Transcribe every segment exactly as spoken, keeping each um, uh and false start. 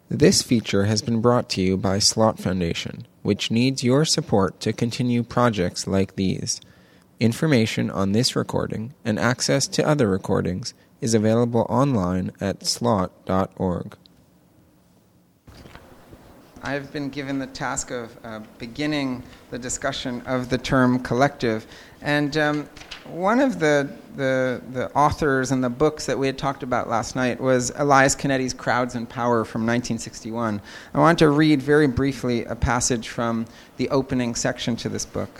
This feature has been brought to you by Slot Foundation, which needs your support to continue projects like these. Information on this recording and access to other recordings is available online at slot dot org. I've been given the task of uh, beginning the discussion of the term collective. And um, one of the, the the authors and the books that we had talked about last night was Elias Canetti's Crowds and Power from nineteen sixty-one. I want to read very briefly a passage from the opening section to this book.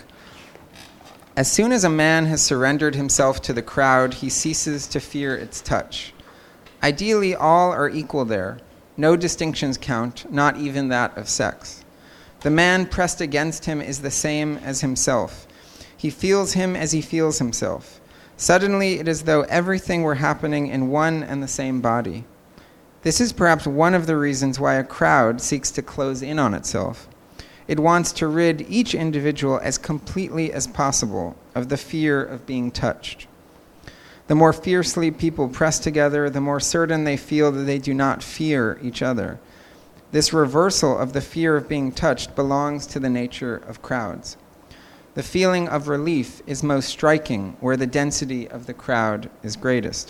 As soon as a man has surrendered himself to the crowd, he ceases to fear its touch. Ideally, all are equal there. No distinctions count, not even that of sex. The man pressed against him is the same as himself. He feels him as he feels himself. Suddenly, it is as though everything were happening in one and the same body. This is perhaps one of the reasons why a crowd seeks to close in on itself. It wants to rid each individual as completely as possible of the fear of being touched. The more fiercely people press together, the more certain they feel that they do not fear each other. This reversal of the fear of being touched belongs to the nature of crowds. The feeling of relief is most striking where the density of the crowd is greatest.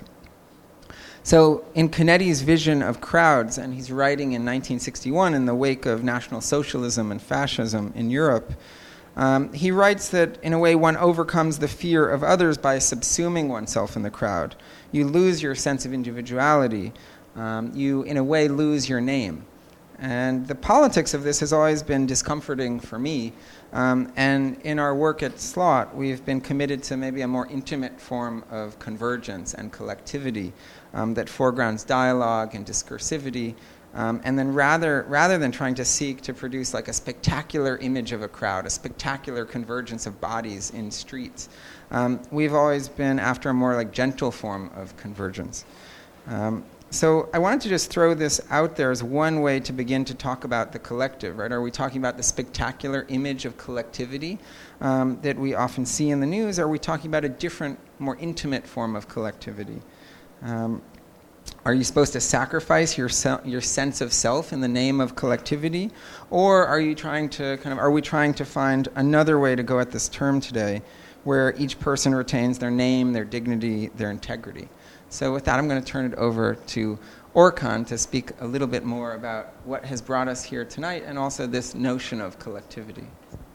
So in Canetti's vision of crowds, and he's writing in nineteen sixty-one in the wake of National Socialism and fascism in Europe, Um, he writes that, in a way, one overcomes the fear of others by subsuming oneself in the crowd. You lose your sense of individuality. Um, you, in a way, lose your name. And the politics of this has always been discomforting for me. Um, and in our work at Slot, we've been committed to maybe a more intimate form of convergence and collectivity um, that foregrounds dialogue and discursivity. Um, and then rather rather than trying to seek to produce like a spectacular image of a crowd, a spectacular convergence of bodies in streets, um, we've always been after a more like gentle form of convergence. Um, so I wanted to just throw this out there as one way to begin to talk about the collective, right? Are we talking about the spectacular image of collectivity um, that we often see in the news? Or are we talking about a different, more intimate form of collectivity? Um, Are you supposed to sacrifice your se- your sense of self in the name of collectivity, or are you trying to kind of are we trying to find another way to go at this term today, where each person retains their name, their dignity, their integrity? So with that, I'm going to turn it over to Orkan to speak a little bit more about what has brought us here tonight, and also this notion of collectivity.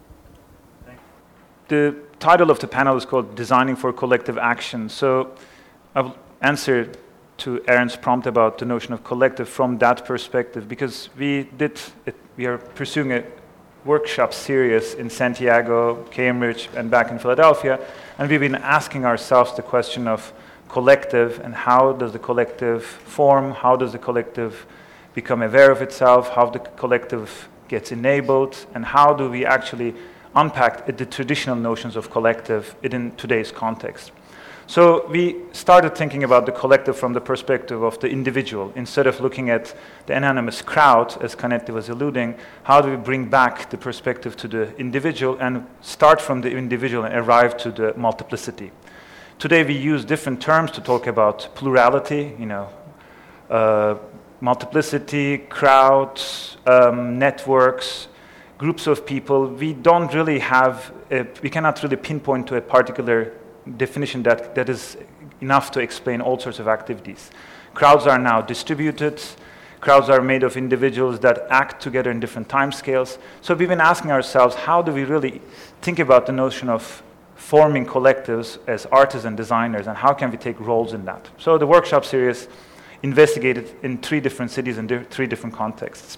The title of the panel is called "Designing for Collective Action." So I'll answer to Aaron's prompt about the notion of collective from that perspective, because we did it, we are pursuing a workshop series in Santiago, Cambridge, and back in Philadelphia, and we've been asking ourselves the question of collective and how does the collective form, how does the collective become aware of itself, how the collective gets enabled, and how do we actually unpack the traditional notions of collective in today's context. So we started thinking about the collective from the perspective of the individual. Instead of looking at the anonymous crowd, as Canetti was alluding, how do we bring back the perspective to the individual and start from the individual and arrive to the multiplicity? Today we use different terms to talk about plurality, you know, uh, multiplicity, crowds, um, networks, groups of people. We don't really have, a, we cannot really pinpoint to a particular definition that, that is enough to explain all sorts of activities. Crowds are now distributed. Crowds are made of individuals that act together in different time scales. So we've been asking ourselves, how do we really think about the notion of forming collectives as artists and designers, and how can we take roles in that? So the workshop series investigated in three different cities and di- three different contexts.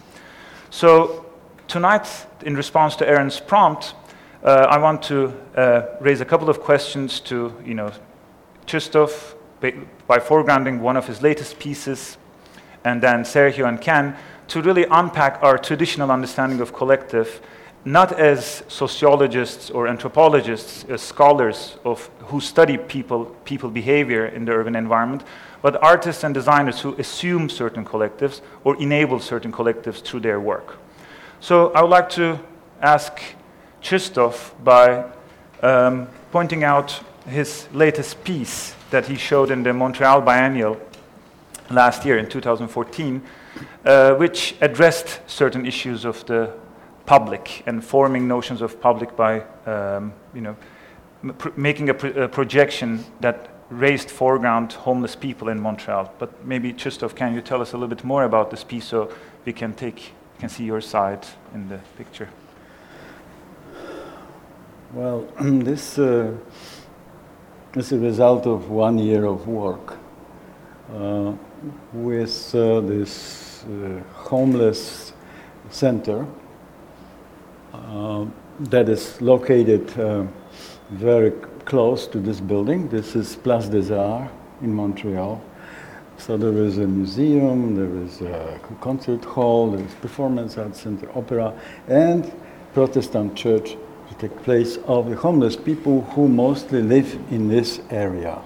So tonight, in response to Aaron's prompt, Uh, I want to uh, raise a couple of questions to, you know, Krzysztof by, by foregrounding one of his latest pieces, and then Sergio and Ken to really unpack our traditional understanding of collective, not as sociologists or anthropologists, as scholars of who study people, people behavior in the urban environment, but artists and designers who assume certain collectives or enable certain collectives through their work. So I would like to ask Krzysztof by um, pointing out his latest piece that he showed in the Montreal Biennial last year in two thousand fourteen, uh, which addressed certain issues of the public and forming notions of public by, um, you know, m- pr- making a, pr- a projection that raised foreground homeless people in Montreal. But maybe, Krzysztof, can you tell us a little bit more about this piece so we can take, can see your side in the picture? Well, this uh, is a result of one year of work uh, with uh, this uh, homeless center uh, that is located uh, very close to this building. This is Place des Arts in Montreal. So there is a museum, there is a concert hall, there is performance arts center, opera, and Protestant church to take place of the homeless people who mostly live in this area.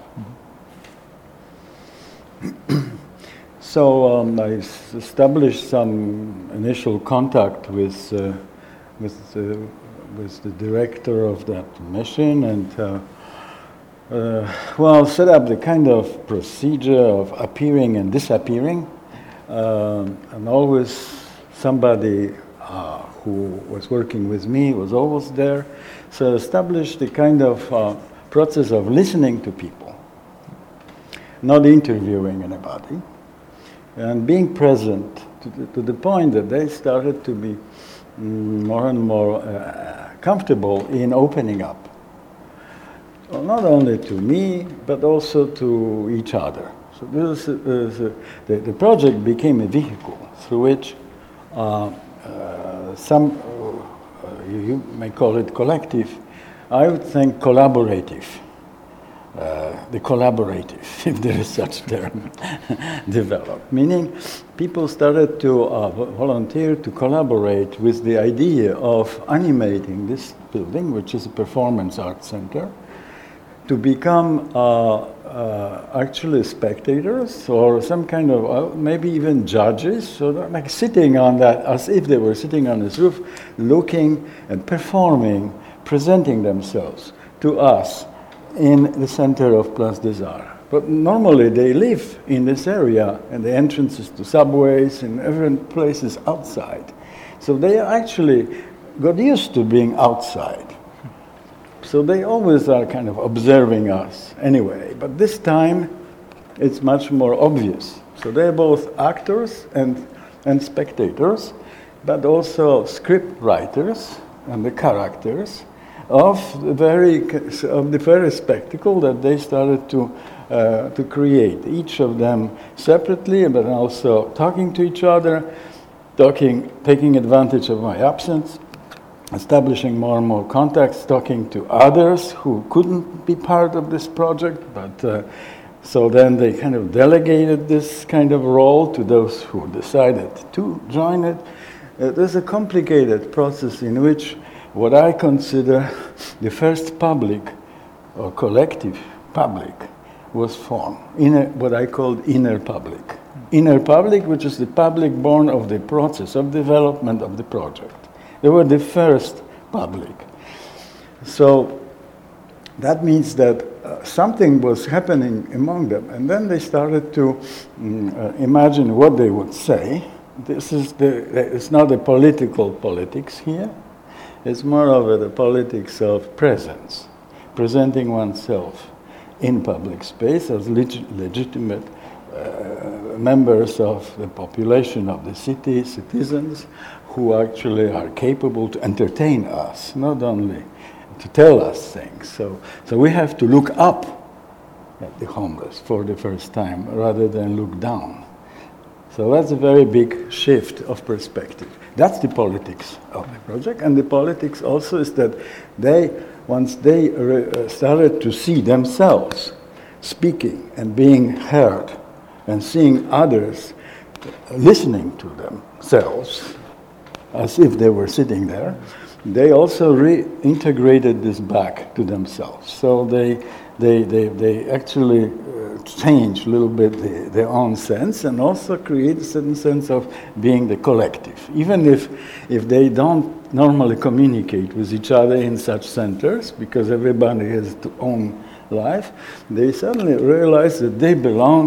Mm-hmm. So um, I s- established some initial contact with uh, with uh, with the director of that mission, and uh, uh, well, set up the kind of procedure of appearing and disappearing, um, and always somebody uh, who was working with me was always there. So established the kind of uh, process of listening to people, not interviewing anybody, and being present to the, to the point that they started to be mm, more and more uh, comfortable in opening up. Well, not only to me, but also to each other. So this is a, the, the project became a vehicle through which uh, uh, some, uh, you, you may call it collective, I would think collaborative. Uh, the collaborative, if there is such term, developed. Meaning people started to uh, volunteer to collaborate with the idea of animating this building, which is a performance arts center, to become uh, uh, actually spectators or some kind of, uh, maybe even judges, so they're like sitting on that, as if they were sitting on this roof, looking and performing, presenting themselves to us in the center of Place des Arts. But normally they live in this area and the entrances to subways and different places outside. So they actually got used to being outside. So they always are kind of observing us anyway. But this time it's much more obvious. So they're both actors and, and spectators, but also script writers and the characters of the very of the very spectacle that they started to uh, to create. Each of them separately, but also talking to each other, talking, taking advantage of my absence, establishing more and more contacts, talking to others who couldn't be part of this project, but uh, so then they kind of delegated this kind of role to those who decided to join it. Uh, there's a complicated process in which what I consider the first public or collective public was formed, inner, what I called inner public. Inner public, which is the public born of the process of development of the project. They were the first public. So that means that uh, something was happening among them, and then they started to mm, uh, imagine what they would say. This is the, it's not a political politics here. It's more of a, the politics of presence, presenting oneself in public space as leg- legitimate uh, members of the population of the city, citizens, who actually are capable to entertain us, not only to tell us things. So, so we have to look up at the homeless for the first time rather than look down. So that's a very big shift of perspective. That's the politics of the project, and the politics also is that they, once they re- started to see themselves speaking and being heard and seeing others listening to themselves as if they were sitting there, they also reintegrated this back to themselves. So they they they, they actually uh, change a little bit the, their own sense and also create a certain sense of being the collective. Even if if they don't normally communicate with each other in such centers, because everybody has their own life, they suddenly realize that they belong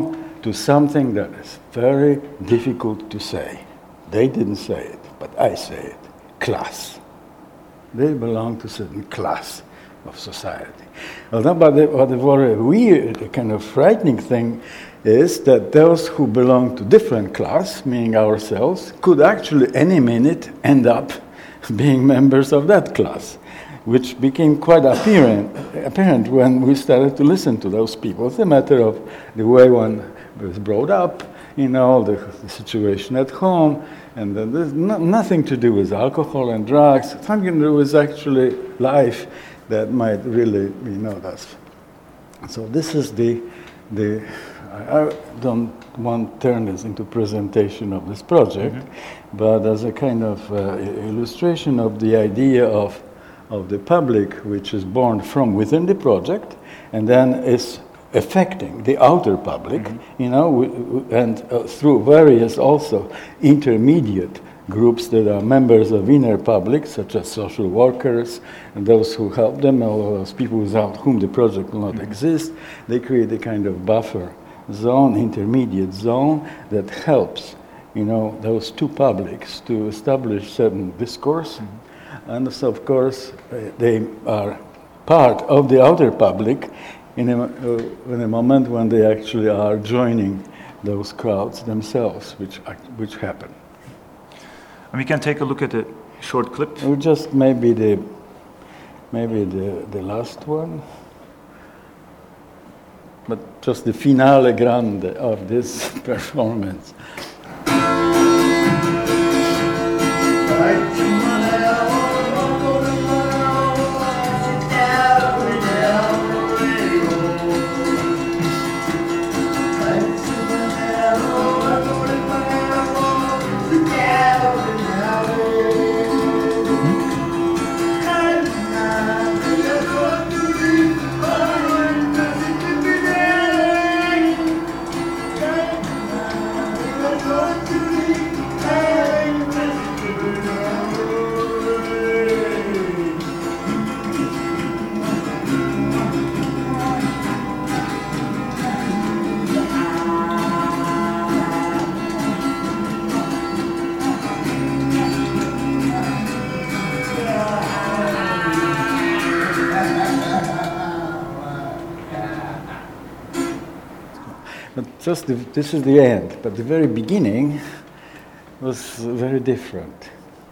to something that is very difficult to say. They didn't say it, but I say it. Class. They belong to a certain class of society. Well, but the, what the very weird, the kind of frightening thing is that those who belong to different class, meaning ourselves, could actually any minute end up being members of that class, which became quite apparent, apparent when we started to listen to those people. It's a matter of the way one was brought up, you know, the, the situation at home, and then there's no, nothing to do with alcohol and drugs, something to do with actually life that might really, you know, that's. So this is the, the I, I don't want to turn this into presentation of this project, mm-hmm. but as a kind of uh, illustration of the idea of of the public, which is born from within the project, and then is affecting the outer public, mm-hmm. you know, w- w- and uh, through various also intermediate groups that are members of inner public, such as social workers and those who help them, or those people without whom the project will not mm-hmm. exist. They create a kind of buffer zone, intermediate zone that helps, you know, those two publics to establish certain discourse. Mm-hmm. And so, of course, uh, they are part of the outer public in a, uh, in a moment when they actually are joining those crowds themselves, which which happen. And we can take a look at a short clip. Or just maybe the maybe the the last one, but just the finale grande of this performance. Just the, this is the end, but the very beginning was very different.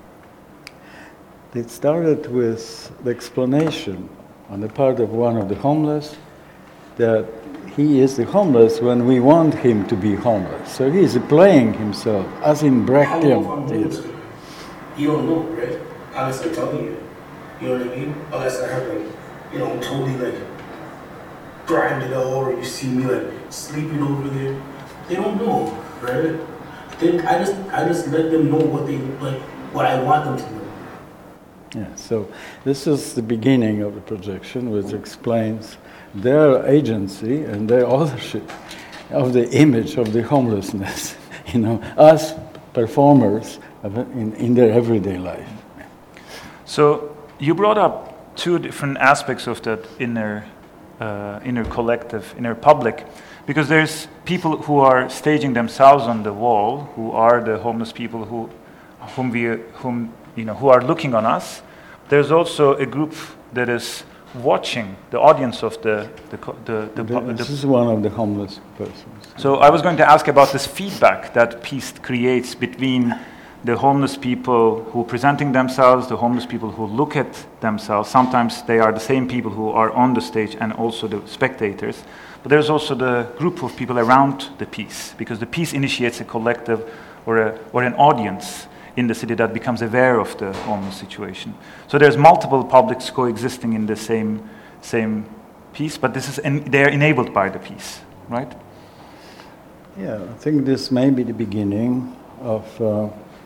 It started with the explanation on the part of one of the homeless that he is the homeless when we want him to be homeless. So he is playing himself, as in Brechtian did. You don't know, right? Unless I tell you. You know what I mean? Unless I have, like, you know, I'm totally, like, grinded out, or you see me, like, sleeping over there. They don't know, right? Then I just, I just let them know what they, like, what I want them to know. Yeah, so this is the beginning of the projection, which explains their agency and their authorship of the image of the homelessness, you know, as performers of it in, in their everyday life. So you brought up two different aspects of that inner, uh, inner collective, inner public, because there's people who are staging themselves on the wall, who are the homeless people who, whom we, whom you know, who are looking on us. There's also a group that is watching, the audience of the the the. the, the this the is one of the homeless persons. So I was going to ask about this feedback that piece creates between the homeless people who are presenting themselves, the homeless people who look at themselves. Sometimes they are the same people who are on the stage and also the spectators. But there's also the group of people around the piece, because the piece initiates a collective or a or an audience in the city that becomes aware of the homeless situation. So there's multiple publics coexisting in the same same piece, but this is en- they're enabled by the piece, right? Yeah, I think this may be the beginning of uh,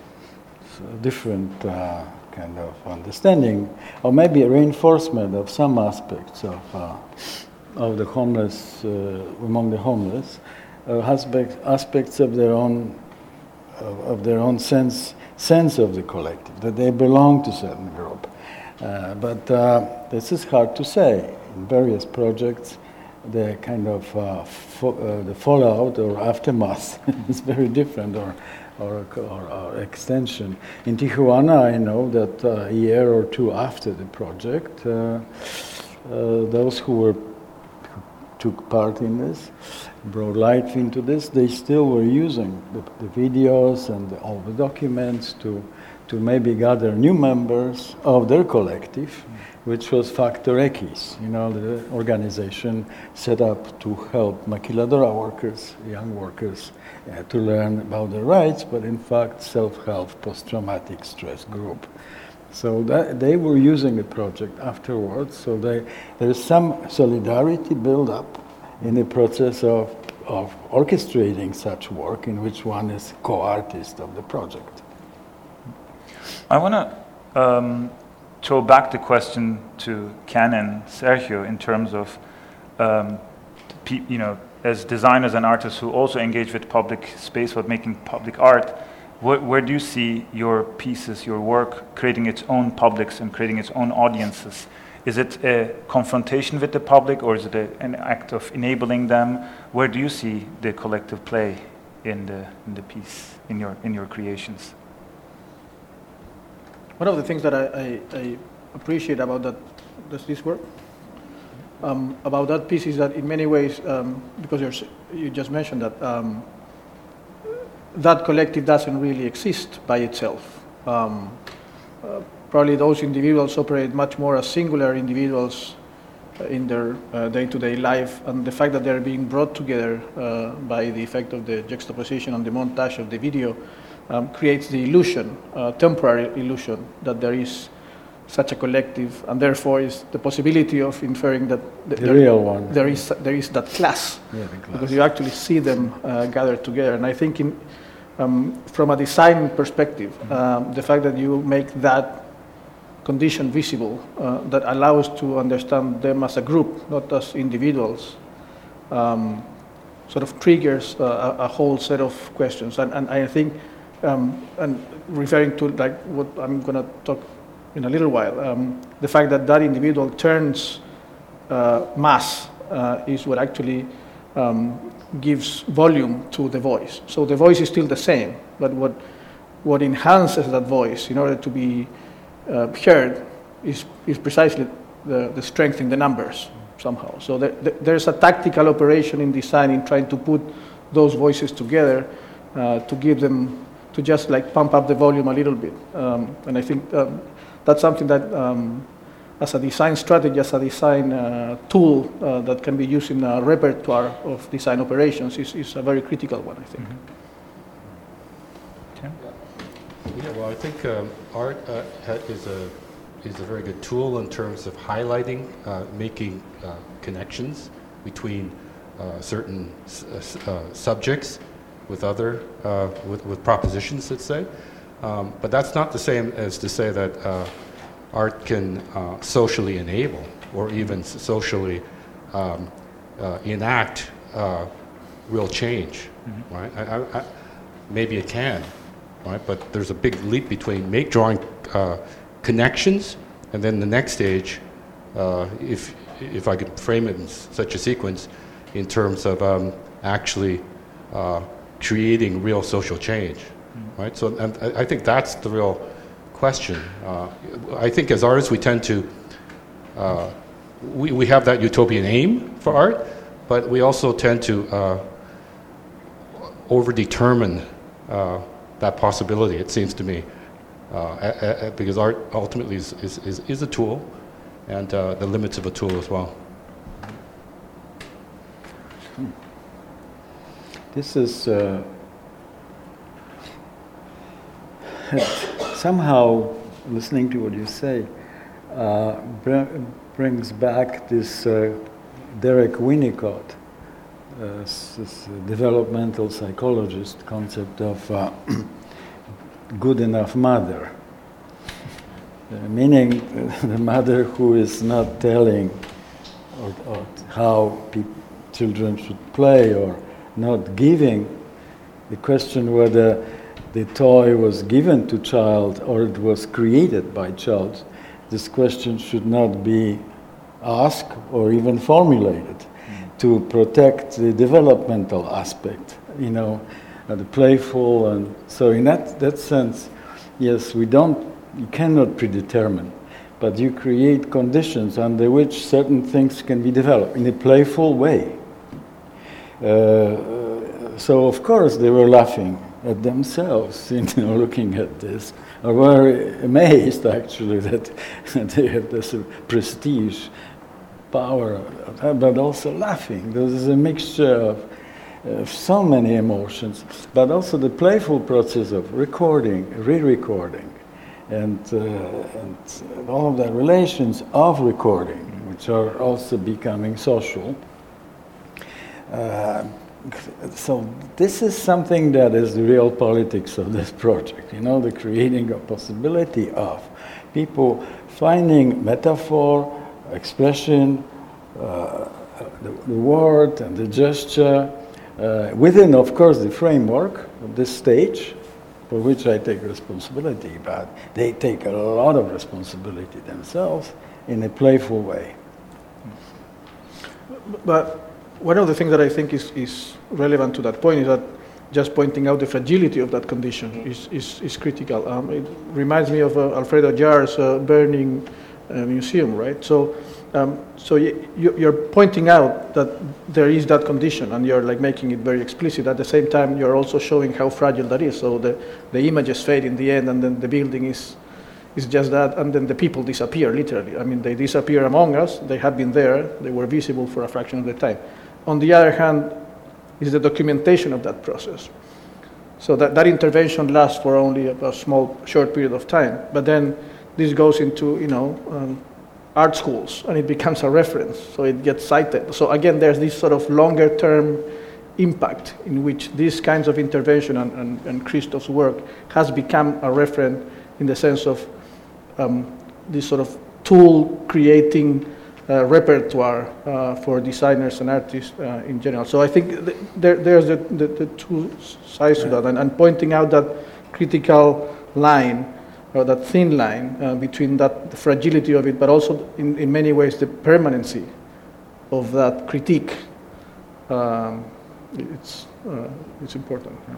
a different uh, kind of understanding, or maybe a reinforcement of some aspects of uh, of the homeless, uh, among the homeless, uh, aspects aspects of their own of, of their own sense. sense of the collective, that they belong to a certain group. Uh, but uh, this is hard to say. In various projects, the kind of uh, fo- uh, the fallout or aftermath is very different, or or, or or extension. In Tijuana, I know that uh, a year or two after the project, uh, uh, those who were who took part in this, brought light into this, they still were using the, the videos and the, all the documents to to maybe gather new members of their collective, mm. which was Factor X, you know, the organization set up to help maquiladora workers, young workers, uh, to learn about their rights, but in fact self-help post-traumatic stress group. So that, they were using the project afterwards, so they, there's some solidarity built up in the process of, of orchestrating such work in which one is co-artist of the project. I want to um, throw back the question to Ken and Sergio in terms of, um, pe- you know, as designers and artists who also engage with public space with making public art, wh- where do you see your pieces, your work, creating its own publics and creating its own audiences? Is it a confrontation with the public, or is it a, an act of enabling them? Where do you see the collective play in the in the piece, in your in your creations? One of the things that I, I, I appreciate about that, does this work? Um, about that piece is that in many ways, um, because you're, you just mentioned that, um, that collective doesn't really exist by itself. Um, uh, probably those individuals operate much more as singular individuals uh, in their uh, day-to-day life, and the fact that they're being brought together uh, by the effect of the juxtaposition and the montage of the video Um, creates the illusion, uh, temporary illusion, that there is such a collective, and therefore is the possibility of inferring that th- the there, real one. there is there is that class, Yeah, the class. because you actually see them uh, gathered together. And I think, in, um, from a design perspective, um, the fact that you make that condition visible, uh, that allows to understand them as a group, not as individuals, um, sort of triggers uh, a, a whole set of questions. And, and I think. Um, and referring to like what I'm going to talk in a little while, um, the fact that that individual turns uh, mass uh, is what actually um, gives volume to the voice. So the voice is still the same, but what what enhances that voice in order to be uh, heard is is precisely the, the strength in the numbers somehow. So there, there's a tactical operation in design in trying to put those voices together uh, to give them. To just like pump up the volume a little bit. Um, and I think um, that's something that um, as a design strategy, as a design uh, tool uh, that can be used in a repertoire of design operations is, is a very critical one, I think. Okay. Yeah, well, I think um, art uh, ha- is a is a very good tool in terms of highlighting, uh, making uh, connections between uh, certain s- uh, subjects with other, uh, with, with propositions, let's say. Um, but that's not the same as to say that uh, art can uh, socially enable or even s- socially um, uh, enact uh, real change, mm-hmm. right? I, I, I, maybe it can, right? But there's a big leap between make drawing uh, connections and then the next stage, uh, if, if I could frame it in s- such a sequence, in terms of um, actually uh, creating real social change, mm. right? So, and I think that's the real question. Uh, I think as artists, we tend to, uh, we, we have that utopian aim for art, but we also tend to uh, over-determine uh, that possibility, it seems to me, uh, a, a, because art ultimately is, is, is, is a tool, and uh, the limits of a tool as well. Hmm. This is uh, somehow, listening to what you say, uh, br- brings back this uh, Derek Winnicott, uh, this developmental psychologist concept of uh, good enough mother. Uh, meaning the mother who is not telling or, or how pe- children should play, or not giving. The question whether the toy was given to child or it was created by child, this question should not be asked or even formulated. Mm. to protect the developmental aspect, you know, uh, the playful. And so in that, that sense, yes, we don't, you cannot predetermine, but you create conditions under which certain things can be developed in a playful way. Uh, so of course they were laughing at themselves, you know, looking at this, or were amazed actually that they have this prestige, power, but also laughing. There is a mixture of, of so many emotions, but also the playful process of recording, re-recording, and, uh, and all of the relations of recording, which are also becoming social. Uh, so this is something that is the real politics of this project, you know, the creating a possibility of people finding metaphor, expression, uh, the, the word and the gesture, uh, within, of course, the framework of this stage, for which I take responsibility, but they take a lot of responsibility themselves in a playful way. But one of the things that I think is, is relevant to that point is that just pointing out the fragility of that condition is, is, is critical. Um, it reminds me of uh, Alfredo Jar's uh, Burning uh, Museum, right? So, um, so you, you're pointing out that there is that condition, and you're like making it very explicit. At the same time, you're also showing how fragile that is. So the, the images fade in the end, and then the building is is just that, and then the people disappear, literally. I mean, they disappear among us. They have been there. They were visible for a fraction of the time. On the other hand, is the documentation of that process. So that, that intervention lasts for only a, a small, short period of time. But then this goes into, you know, um, art schools, and it becomes a reference. So it gets cited. So again, there's this sort of longer-term impact in which these kinds of intervention and, and, and Christoph's work has become a reference in the sense of um, this sort of tool creating uh, repertoire uh, for designers and artists uh, in general. So I think th- there, there's the, the, the two sides to that, and, and pointing out that critical line, or that thin line uh, between that the fragility of it, but also in, in many ways the permanency of that critique. Um, it's uh, it's important. Yeah.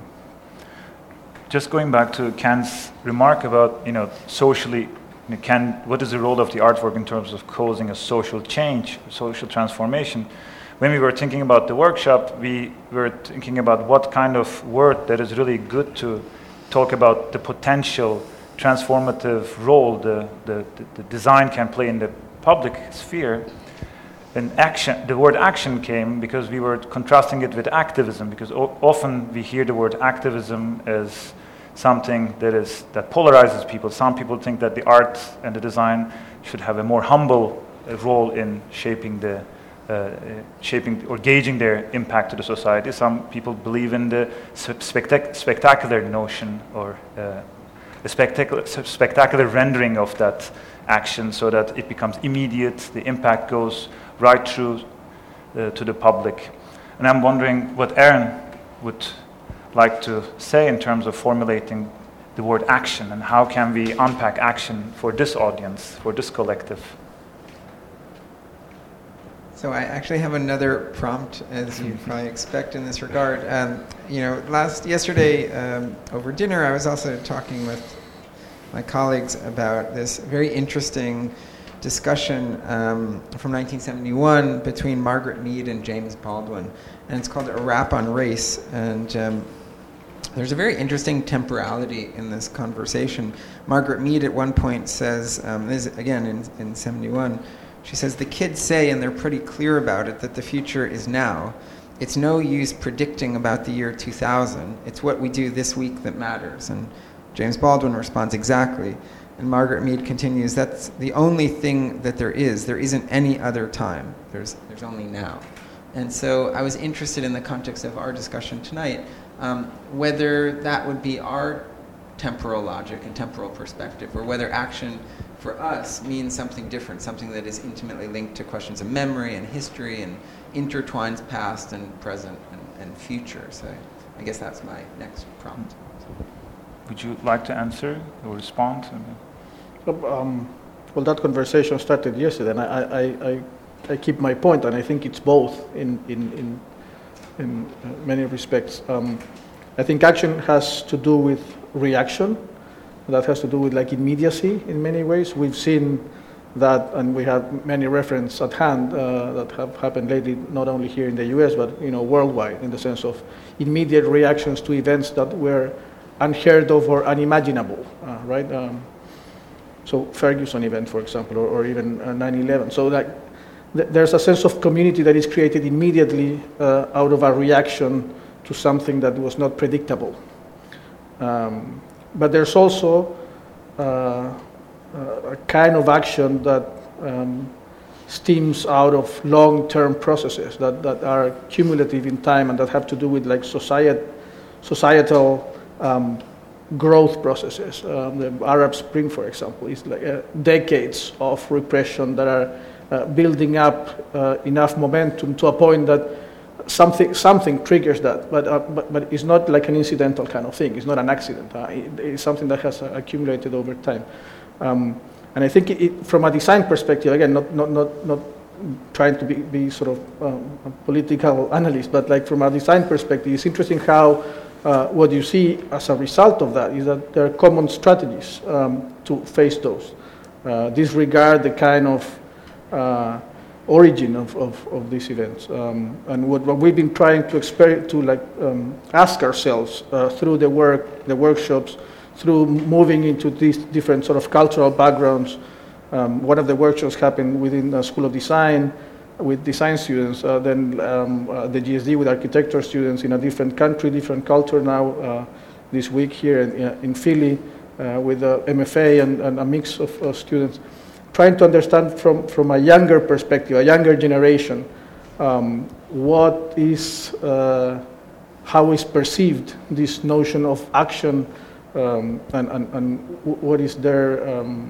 Just going back to Ken's remark about, you know, socially, you know, Ken, what is the role of the artwork in terms of causing a social change, social transformation? When we were thinking about the workshop, we were thinking about what kind of work that is really good to talk about the potential transformative role the, the, the design can play in the public sphere. And action, the word action came because we were contrasting it with activism, because o- often we hear the word activism as something that is that polarizes people. Some people think that the art and the design should have a more humble uh, role in shaping the uh, shaping or gauging their impact to the society. Some people believe in the spectac- spectacular notion or uh, a spectacular spectacular rendering of that action, so that it becomes immediate. The impact goes right through uh, to the public. And I'm wondering what Aaron would like to say in terms of formulating the word action, and how can we unpack action for this audience, for this collective? So I actually have another prompt, as you probably expect in this regard. Um, you know, last yesterday um, over dinner, I was also talking with my colleagues about this very interesting discussion um, from nineteen seventy-one between Margaret Mead and James Baldwin, and it's called A Rap on Race. And um, there's a very interesting temporality in this conversation. Margaret Mead at one point says, um, this is again in, in seventy-one, she says, "The kids say, and they're pretty clear about it, that the future is now. It's no use predicting about the year two thousand. It's what we do this week that matters." And James Baldwin responds, "Exactly." And Margaret Mead continues, "That's the only thing that there is. There isn't any other time. There's there's only now." And so I was interested in the context of our discussion tonight, um, whether that would be our temporal logic and temporal perspective, or whether action for us means something different, something that is intimately linked to questions of memory and history and intertwines past and present and, and future. So I guess that's my next prompt. Would you like to answer or respond? Um, well, that conversation started yesterday, and I, I, I I keep my point, and I think it's both in in in, in uh, many respects. Um, I think action has to do with reaction. That has to do with like immediacy in many ways. We've seen that, and we have many references at hand uh, that have happened lately, not only here in the U S, but you know, worldwide, in the sense of immediate reactions to events that were unheard of or unimaginable, uh, right? Um, so Ferguson event, for example, or, or even uh, nine eleven. So that th- there's a sense of community that is created immediately uh, out of a reaction to something that was not predictable. Um, But there's also uh, a kind of action that um, stems out of long-term processes that, that are cumulative in time and that have to do with like societ, societal um, growth processes. Um, the Arab Spring, for example, is like uh, decades of repression that are uh, building up uh, enough momentum to a point that Something something triggers that, but, uh, but but it's not like an incidental kind of thing. It's not an accident. Uh, it, it's something that has uh, accumulated over time. Um, and I think it, it, from a design perspective, again, not not not, not trying to be, be sort of um, a political analyst, but like from a design perspective, it's interesting how uh, what you see as a result of that is that there are common strategies um, to face those. Uh, disregard the kind of uh, origin of, of, of these events, um, and what, what we've been trying to exper- to like um, ask ourselves uh, through the work, the workshops, through moving into these different sort of cultural backgrounds. Um, one of the workshops happened within the School of Design with design students, uh, then um, uh, the G S D with architecture students in a different country, different culture now. Uh, this week here in, in Philly uh, with the M F A and, and a mix of uh, students. Trying to understand from, from a younger perspective, a younger generation, um, what is, uh, how is perceived this notion of action, um, and, and, and what is their, um,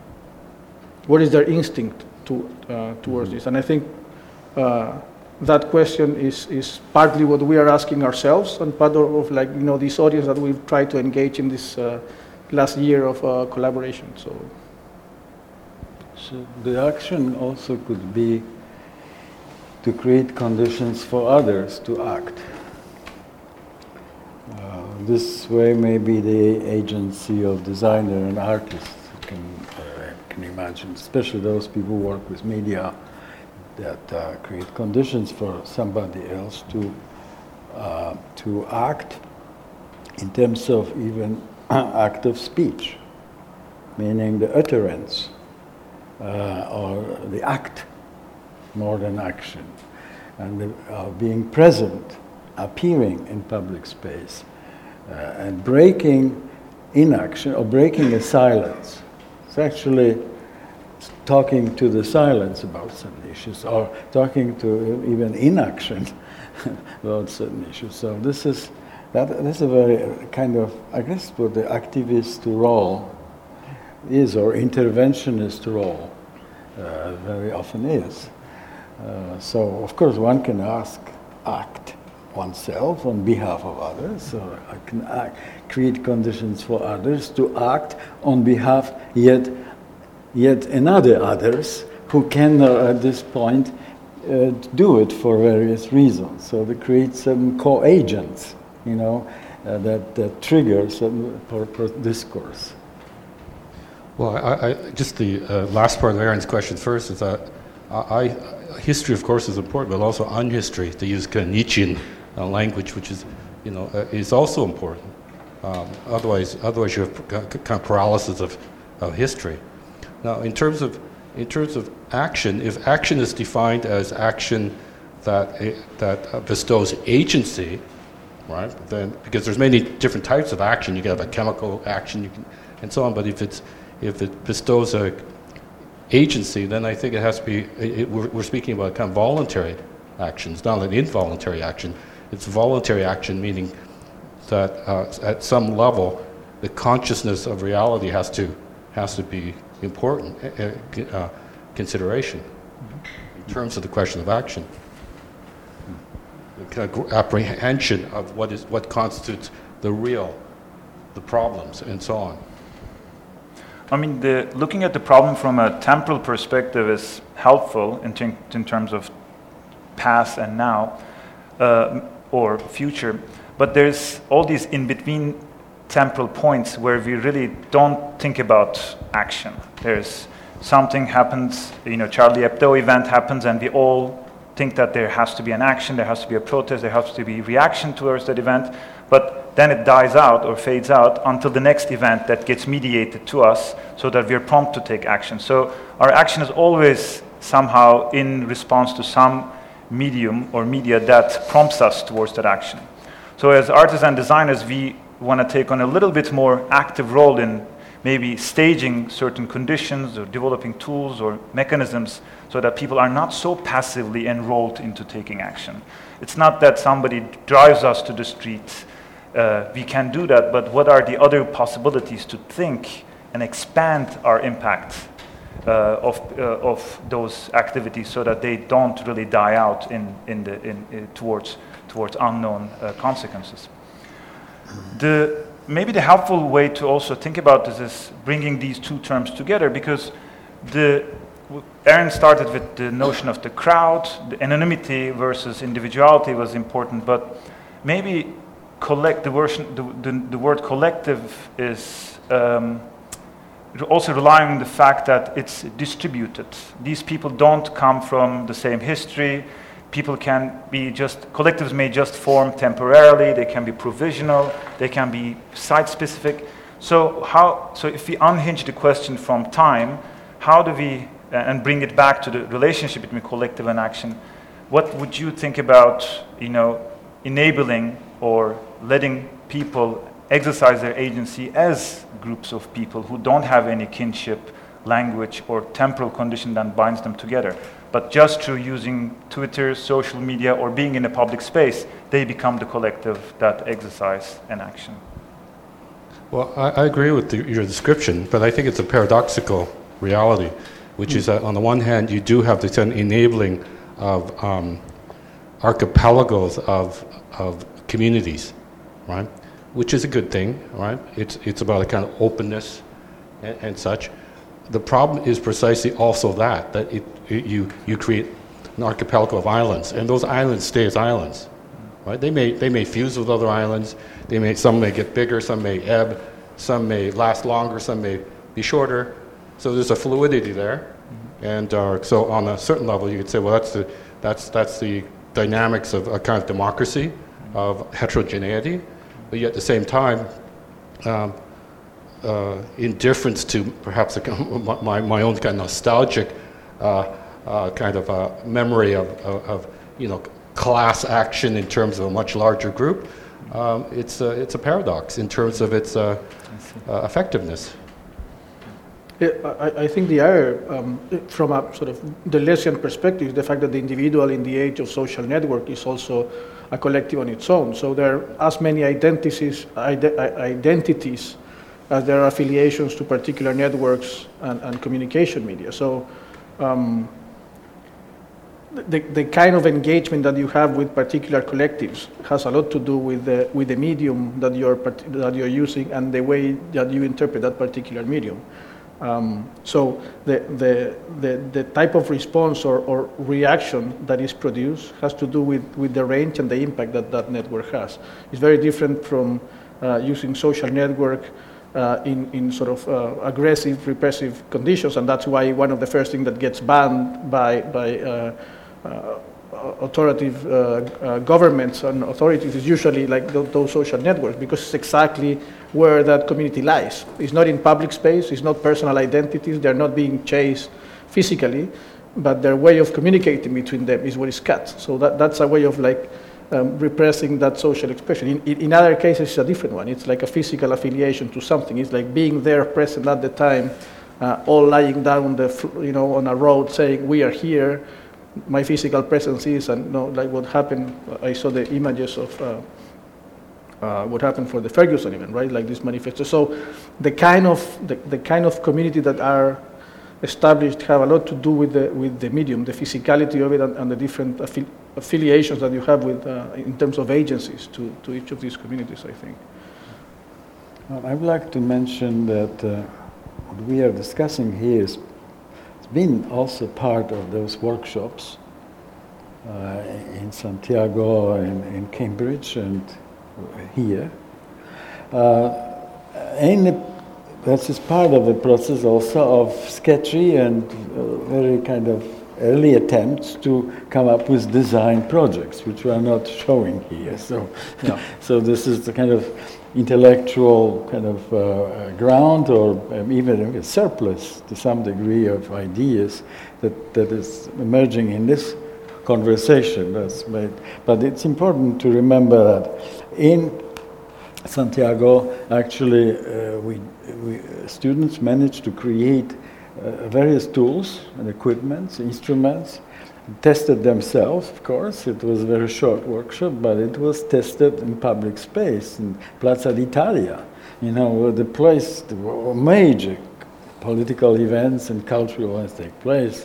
what is their instinct to, uh, towards this. And I think uh, that question is, is partly what we are asking ourselves, and part of, of like, you know, this audience that we've tried to engage in this uh, last year of uh, collaboration. So. So the action also could be to create conditions for others to act. Uh, this way maybe the agency of designer and artist can, uh, can imagine, especially those people who work with media, that uh, create conditions for somebody else to, uh, to act in terms of even act of speech, meaning the utterance. Uh, or the act more than action, and the, uh, being present, appearing in public space, uh, and breaking inaction or breaking a silence. It's actually talking to the silence about certain issues, or talking to even inaction about certain issues. So this is that. This is a very kind of, I guess, what the activist role is, or interventionist role uh, very often is. Uh, so, of course, one can ask, act oneself on behalf of others, or I can act, create conditions for others to act on behalf yet, yet another others who can uh, at this point uh, do it for various reasons. So they create some co-agents, you know, uh, that, that trigger some per, per discourse. Well, I, I, just the uh, last part of Aaron's question first is that I, I, history, of course, is important, but also unhistory, to use kind of Nietzschean uh, language, which is, you know, uh, is also important. Um, otherwise, otherwise you have kind of paralysis of, of history. Now, in terms of in terms of action, if action is defined as action that uh, that bestows agency, right? Then because there's many different types of action, you can have a chemical action, you can, and so on. But if it's if it bestows a agency, then I think it has to be, it, we're, we're speaking about kind of voluntary actions, not an involuntary action. It's voluntary action, meaning that uh, at some level, the consciousness of reality has to has to be important uh, uh, consideration in terms of the question of action. The kind of apprehension of what is what constitutes the real, the problems, and so on. I mean, the, looking at the problem from a temporal perspective is helpful in, ter- in terms of past and now, uh, or future. But there's all these in-between temporal points where we really don't think about action. There's something happens, you know, Charlie Hebdo event happens, and we all think that there has to be an action, there has to be a protest, there has to be reaction towards that event, but then it dies out or fades out until the next event that gets mediated to us so that we're prompt to take action. So our action is always somehow in response to some medium or media that prompts us towards that action. So as artists and designers, we want to take on a little bit more active role in maybe staging certain conditions or developing tools or mechanisms so that people are not so passively enrolled into taking action. It's not that somebody drives us to the street. Uh, we can do that, but what are the other possibilities to think and expand our impact uh, of, uh, of those activities so that they don't really die out in, in the, in, in, towards, towards unknown uh, consequences. The, maybe the helpful way to also think about this is bringing these two terms together, because the, Aaron started with the notion of the crowd, the anonymity versus individuality was important, but maybe collect the, version, the, the, the word collective is um, also relying on the fact that it's distributed. These people don't come from the same history. People can be just, collectives may just form temporarily, they can be provisional, they can be site-specific. So how, so if we unhinge the question from time, how do we, uh, and bring it back to the relationship between collective and action, what would you think about, you know, enabling or letting people exercise their agency as groups of people who don't have any kinship, language, or temporal condition that binds them together? But just through using Twitter, social media, or being in a public space, they become the collective that exercise an action. Well, I, I agree with the, your description, but I think it's a paradoxical reality, which mm. is that on the one hand, you do have this enabling of um, archipelagos of, of communities, right? Which is a good thing, right? It's, it's about a kind of openness and, and such. The problem is precisely also that, that it, it, you, you create an archipelago of islands, and those islands stay as islands, right? They may, they may fuse with other islands, they may, some may get bigger, some may ebb, some may last longer, some may be shorter. So there's a fluidity there. Mm-hmm. And uh, so on a certain level, you could say, well, that's the, that's, that's the dynamics of a kind of democracy, mm-hmm. of heterogeneity, but yet at the same time, um, Uh, indifference to perhaps a, my, my own kind of nostalgic uh, uh, kind of uh, memory of, of, of, you know, class action in terms of a much larger group. Um, it's, a, it's a paradox in terms of its uh, uh, effectiveness. Yeah, I, I think the other, um, from a sort of Deleuzian perspective, the fact that the individual in the age of social network is also a collective on its own. So there are as many identities, ide- identities as there are affiliations to particular networks and, and communication media. So um, the, the kind of engagement that you have with particular collectives has a lot to do with the, with the medium that you're, that you're using and the way that you interpret that particular medium. Um, so the, the, the, the type of response or, or reaction that is produced has to do with, with the range and the impact that that network has. It's very different from uh, using social network Uh, in, in sort of uh, aggressive, repressive conditions, and that's why one of the first things that gets banned by, by uh, uh, authoritative uh, uh, governments and authorities is usually like th- those social networks, because it's exactly where that community lies. It's not in public space, it's not personal identities, they're not being chased physically, but their way of communicating between them is what is cut. So that, that's a way of like Um, repressing that social expression. In, in, in other cases, it's a different one. It's like a physical affiliation to something. It's like being there, present at the time, uh, all lying down the, you know, on a road, saying we are here. My physical presence is, and you know, like what happened. I saw the images of uh, uh, what happened for the Ferguson event, right? Like this manifesto. So the kind of the, the kind of community that are established have a lot to do with the with the medium, the physicality of it, and, and the different affi- affiliations that you have with uh, in terms of agencies to, to each of these communities, I think. Well, I would like to mention that uh, we are discussing here is it's been also part of those workshops uh, in Santiago, in, in Cambridge, and here. Uh, and this is part of the process also of sketchy and uh, very kind of early attempts to come up with design projects, which we are not showing here. So, No. so this is the kind of intellectual kind of uh, ground, or um, even a surplus to some degree of ideas that, that is emerging in this conversation. That's made. But it's important to remember that in Santiago, actually, uh, we, we students managed to create uh, various tools and equipments, instruments, tested themselves, of course. It was a very short workshop, but it was tested in public space, in Plaza d'Italia, you know, where the place, the major political events and cultural events take place.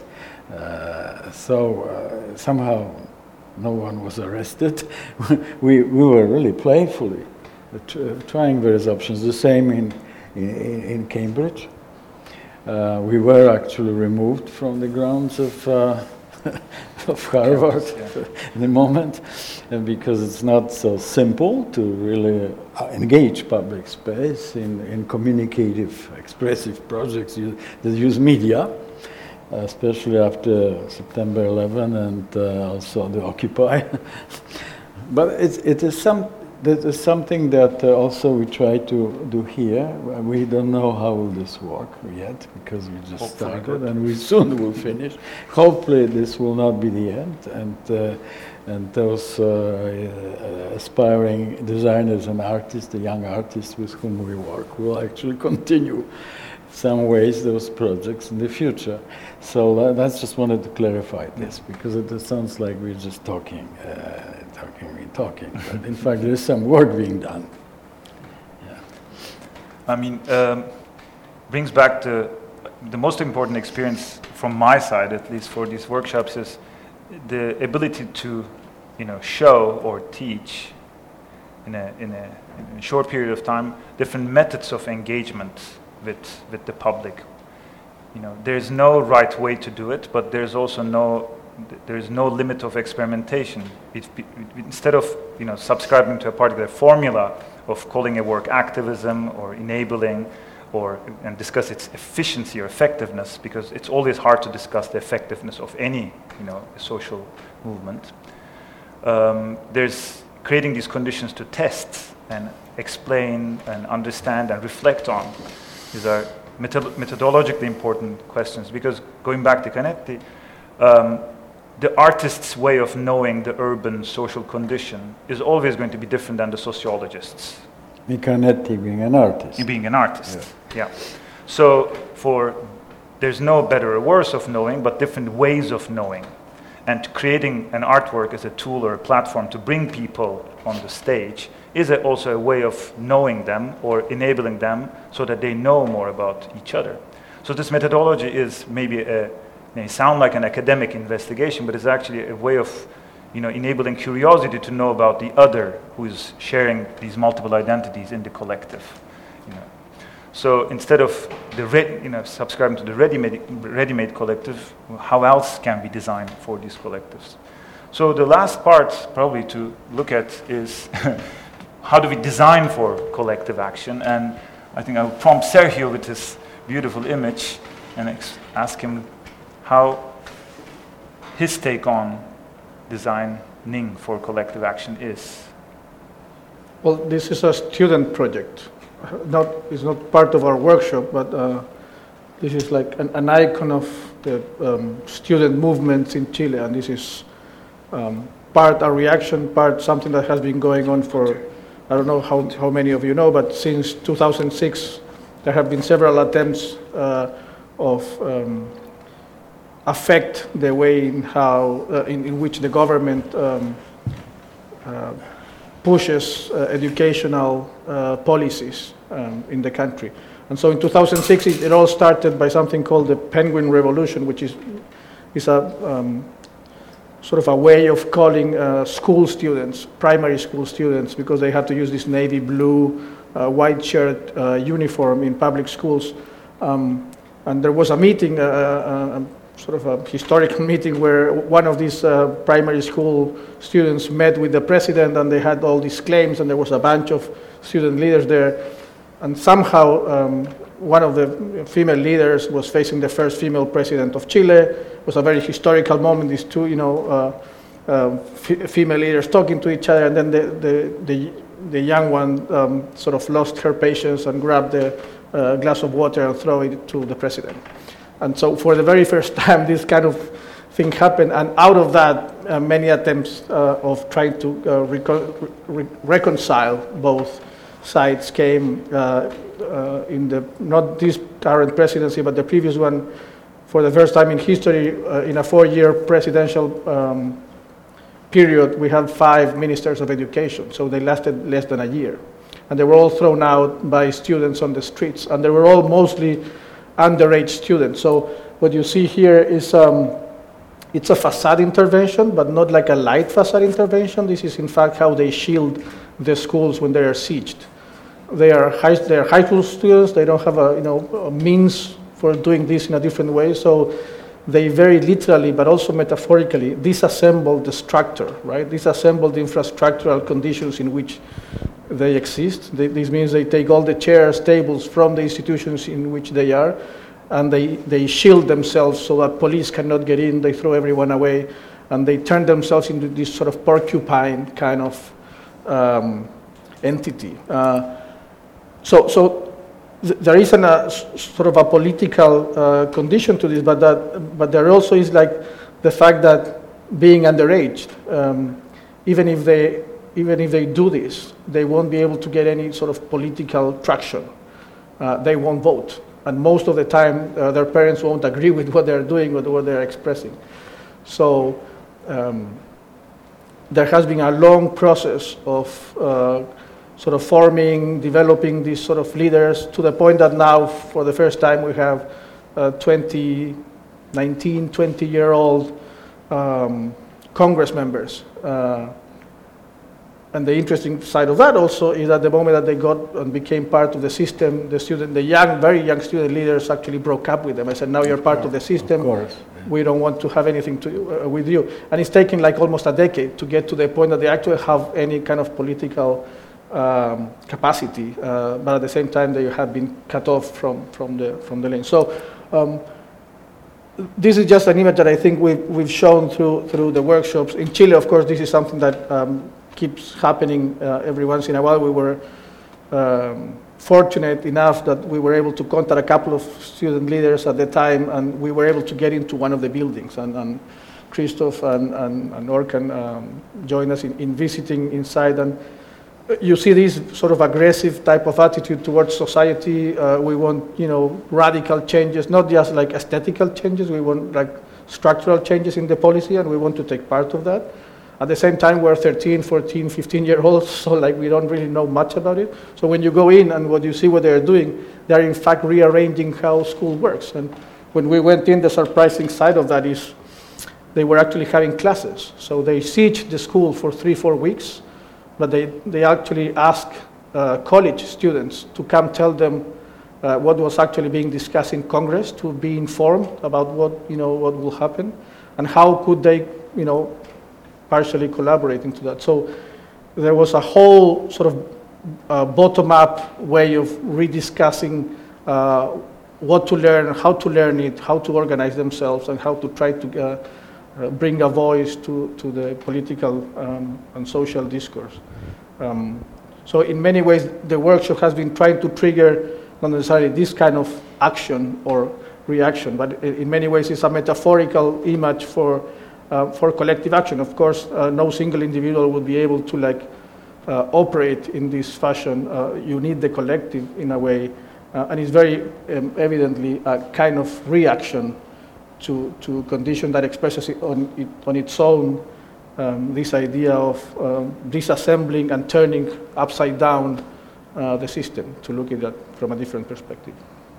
Uh, so uh, somehow no one was arrested. we, we were really playfully trying various options. The same in in, in Cambridge. Uh, we were actually removed from the grounds of uh, of Harvard Campus, yeah. in the moment, and because it's not so simple to really engage public space in, in communicative, expressive projects that use media, especially after September eleventh and uh, also the Occupy. But it's, it is some. That is something that uh, also we try to do here. We don't know how will this work yet, because we just Hopefully started good. And we soon will finish. Hopefully this will not be the end, and uh, and those uh, uh, aspiring designers and artists, the young artists with whom we work, will actually continue some ways those projects in the future. So uh, that's just wanted to clarify this, because it sounds like we're just talking. Uh, Talking, talking, but in fact, there is some work being done. Yeah. I mean, um, brings back to the most important experience from my side, at least for these workshops, is the ability to, you know, show or teach in a in a, in a short period of time different methods of engagement with with the public. You know, there's no right way to do it, but there's also no there is no limit of experimentation. It, it, instead of, you know, subscribing to a particular formula of calling a work activism or enabling, or and discuss its efficiency or effectiveness, because it's always hard to discuss the effectiveness of any, you know, social movement. Um, there's creating these conditions to test and explain and understand and reflect on. These are metod- methodologically important questions, because going back to Canetti, um, the artist's way of knowing the urban social condition is always going to be different than the sociologist's. Canetti being an artist. Being an artist, yeah. yeah. So for there's no better or worse of knowing, but different ways of knowing. And creating an artwork as a tool or a platform to bring people on the stage is a, also a way of knowing them or enabling them so that they know more about each other. So this methodology is maybe a It may sound like an academic investigation, but it's actually a way of, you know, enabling curiosity to know about the other who is sharing these multiple identities in the collective. You know. So instead of the re- you know, subscribing to the ready-made, ready-made collective, how else can we design for these collectives? So the last part probably to look at is how do we design for collective action? And I think I'll prompt Sergio with this beautiful image and ex- ask him how his take on designing for collective action is. Well, this is a student project. Not, it's not part of our workshop, but uh, this is like an, an icon of the um, student movements in Chile, and this is um, part a reaction, part something that has been going on for, I don't know how, how many of you know, but since two thousand six, there have been several attempts uh, of um, affect the way in how uh, in, in which the government um, uh, pushes uh, educational uh, policies um, in the country. And so in two thousand six, it, it all started by something called the Penguin Revolution, which is is a um, sort of a way of calling uh, school students, primary school students, because they had to use this navy blue, uh, white shirt uh, uniform in public schools. Um, and there was a meeting, uh, uh, sort of a historical meeting, where one of these uh, primary school students met with the president, and they had all these claims, and there was a bunch of student leaders there. And somehow, um, one of the female leaders was facing the first female president of Chile. It was a very historical moment, these two, you know, uh, uh, f- female leaders talking to each other, and then the, the, the, the young one um, sort of lost her patience and grabbed the uh, glass of water and threw it to the president. And so for the very first time, this kind of thing happened, and out of that, uh, many attempts uh, of trying to uh, reco- re- reconcile both sides came uh, uh, in the, not this current presidency, but the previous one. For the first time in history, uh, in a four-year presidential um, period, we had five ministers of education, so they lasted less than a year. And they were all thrown out by students on the streets, and they were all mostly underage students. So what you see here is um, it's a facade intervention, but not like a light facade intervention. This is in fact how they shield the schools when they are sieged. They are high, they are high school students. They don't have a you know a means for doing this in a different way. So they very literally, but also metaphorically, disassemble the structure, right? Disassemble the infrastructural conditions in which they exist. They, this means they take all the chairs, tables from the institutions in which they are, and they, they shield themselves so that police cannot get in. They throw everyone away, and they turn themselves into this sort of porcupine kind of um, entity. Uh, so, so th- there is an, a sort of a political uh, condition to this, but that, but there also is like the fact that being underage, um, even if they even if they do this, they won't be able to get any sort of political traction. Uh, they won't vote, and most of the time, uh, their parents won't agree with what they're doing or what they're expressing. So um, there has been a long process of uh, sort of forming, developing these sort of leaders to the point that now, for the first time, we have uh, twenty, nineteen, twenty-year-old um, Congress members. Uh, and the interesting side of that also is that the moment that they got and became part of the system, the student, the young, very young student leaders actually broke up with them. I said, now you're part of the system. Of course. We don't want to have anything to, uh, with you. And it's taken like almost a decade to get to the point that they actually have any kind of political um, capacity, uh, but at the same time they have been cut off from, from, the, from the lane. So um, this is just an image that I think we've, we've shown through, through the workshops. In Chile, of course, this is something that um, keeps happening uh, every once in a while. We were um, fortunate enough that we were able to contact a couple of student leaders at the time, and we were able to get into one of the buildings. And, and Christoph and, and, and Orkan um, joined us in, in visiting inside. And you see this sort of aggressive type of attitude towards society. Uh, we want, you know, radical changes, not just like aesthetical changes. We want like structural changes in the policy, and we want to take part of that. At the same time, we're thirteen, fourteen, fifteen year olds, so like we don't really know much about it. So when you go in and what you see what they're doing, they're in fact rearranging how school works. And when we went in, the surprising side of that is they were actually having classes. So they siege the school for three, four weeks, but they, they actually ask uh, college students to come tell them uh, what was actually being discussed in Congress, to be informed about what, you know, what will happen, and how could they, you know, partially collaborating to that. So there was a whole sort of uh, bottom-up way of rediscussing uh, what to learn, how to learn it, how to organize themselves, and how to try to uh, uh, bring a voice to, to the political um, and social discourse. Um, so in many ways, the workshop has been trying to trigger not necessarily this kind of action or reaction, but in many ways it's a metaphorical image for Uh, for collective action. Of course, uh, no single individual would be able to like uh, operate in this fashion. Uh, you need the collective in a way, uh, and it's very um, evidently a kind of reaction to to condition that expresses it on it, on its own um, this idea of um, disassembling and turning upside down uh, the system, to look at that from a different perspective.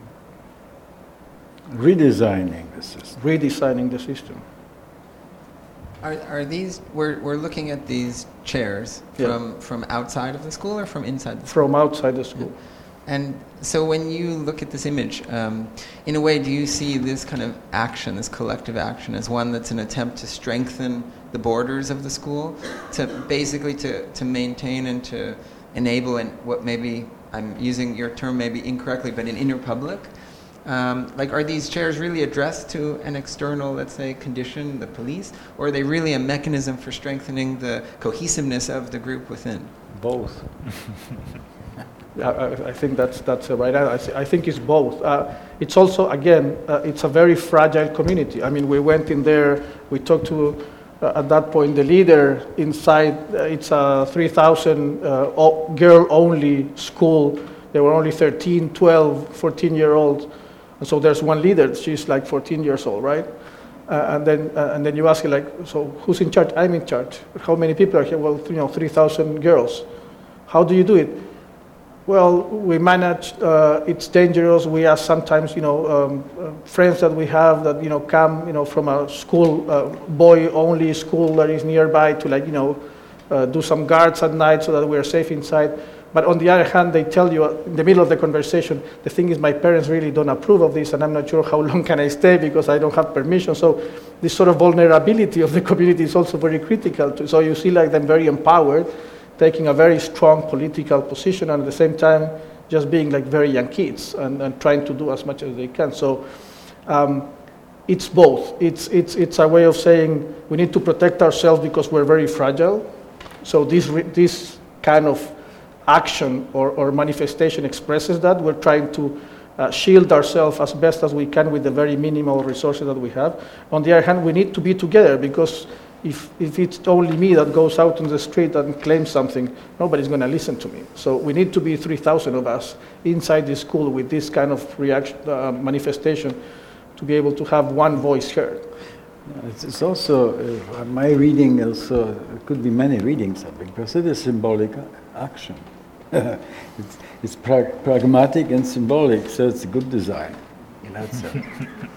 Redesigning the system. Redesigning the system. Are, are these, we're, we're looking at these chairs Yeah. from, from outside of the school or from inside the school? From outside the school. and so when you look at this image, um, in a way, do you see this kind of action, this collective action, as one that's an attempt to strengthen the borders of the school, to basically to, to maintain and to enable in what maybe, I'm using your term maybe incorrectly, but an inner public? Um, like, are these chairs really addressed to an external, let's say, condition, the police, or are they really a mechanism for strengthening the cohesiveness of the group within? Both. Yeah, I, I think that's that's right. I, I think it's both. Uh, it's also, again, uh, it's a very fragile community. I mean, we went in there, we talked to, uh, at that point, the leader inside. Uh, it's a three thousand uh, girl-only school. There were only thirteen, twelve, fourteen-year-olds. And so there's one leader. She's like fourteen years old, right? Uh, and then uh, and then you ask her, like, so who's in charge? I'm in charge. How many people are here? Well, you know, three thousand girls. How do you do it? Well, we manage. Uh, it's dangerous. We ask sometimes, you know, um, uh, friends that we have that, you know, come, you know, from a school, uh, boy-only school that is nearby to, like, you know, uh, do some guards at night so that we are safe inside. But on the other hand, they tell you in the middle of the conversation, the thing is, my parents really don't approve of this, and I'm not sure how long can I stay because I don't have permission. So this sort of vulnerability of the community is also very critical. To, so you see, like, them very empowered, taking a very strong political position, and at the same time, just being like very young kids and, and trying to do as much as they can. So um, it's both. It's, it's, it's a way of saying we need to protect ourselves because we're very fragile. So this, re- this kind of action or, or manifestation expresses that. We're trying to uh, shield ourselves as best as we can with the very minimal resources that we have. On the other hand, we need to be together because if, if it's only me that goes out on the street and claims something, nobody's going to listen to me. So we need to be three thousand of us inside the school with this kind of reaction, uh, manifestation to be able to have one voice heard. It's, it's also, uh, my reading also, it could be many readings of it, because it is symbolic action. it's it's pra- pragmatic and symbolic, so it's a good design in that sense.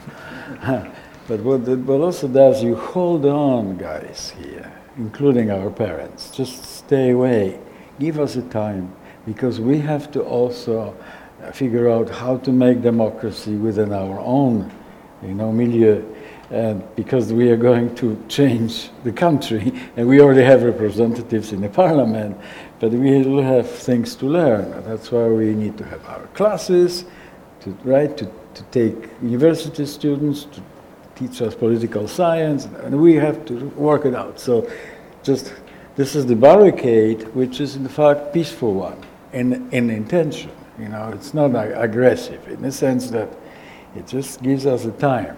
But what it what also does, you hold on, guys, here, including our parents. Just stay away. Give us a time, because we have to also figure out how to make democracy within our own, you know, milieu. And because we are going to change the country, and we already have representatives in the parliament, but we will have things to learn. That's why we need to have our classes, to right, to, to take university students to teach us political science, and we have to work it out. So, just this is the barricade, which is in fact peaceful one in in intention. You know, it's not ag- aggressive in the sense that it just gives us a time.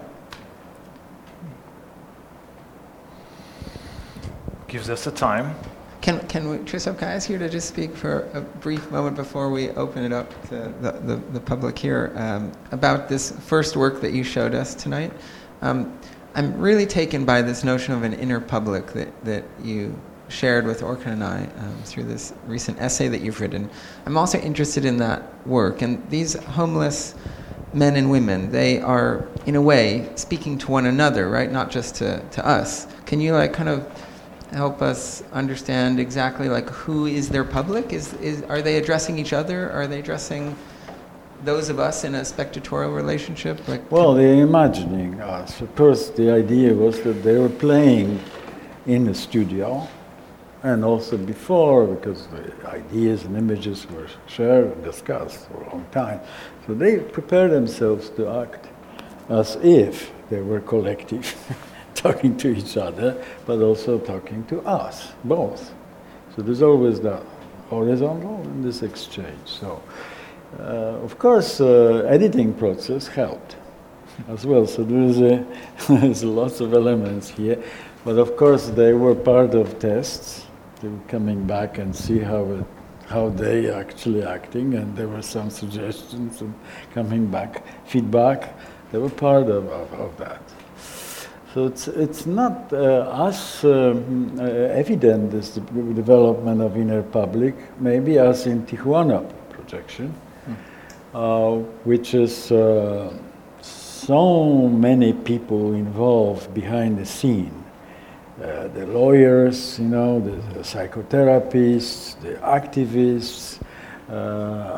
Gives us the time. Can can we, Tristan, can I ask you to just speak for a brief moment before we open it up to the, the, the public here um, about this first work that you showed us tonight? Um, I'm really taken by this notion of an inner public that, that you shared with Orkan and I um, through this recent essay that you've written. I'm also interested in that work. And these homeless men and women, they are, in a way, speaking to one another, right? Not just to, to us. Can you, like, kind of help us understand exactly, like, who is their public? Is is are they addressing each other? Are they addressing those of us in a spectatorial relationship? Like, well, they're imagining us. Of course, the idea was that they were playing in the studio, and also before, because the ideas and images were shared and discussed for a long time. So they prepared themselves to act as if they were collective. Talking to each other, but also talking to us, both. So there's always the horizontal in this exchange. So, uh, of course, uh, editing process helped as well. So there's, a, there's lots of elements here, but of course they were part of tests. They were coming back and see how it, how they actually acting, and there were some suggestions and coming back, feedback. They were part of, of, of that. So it's it's not uh, as um, uh, evident as the development of inner public, maybe as in Tijuana projection, mm. uh, which is uh, so many people involved behind the scene. Uh, the lawyers, you know, the, the psychotherapists, the activists, uh,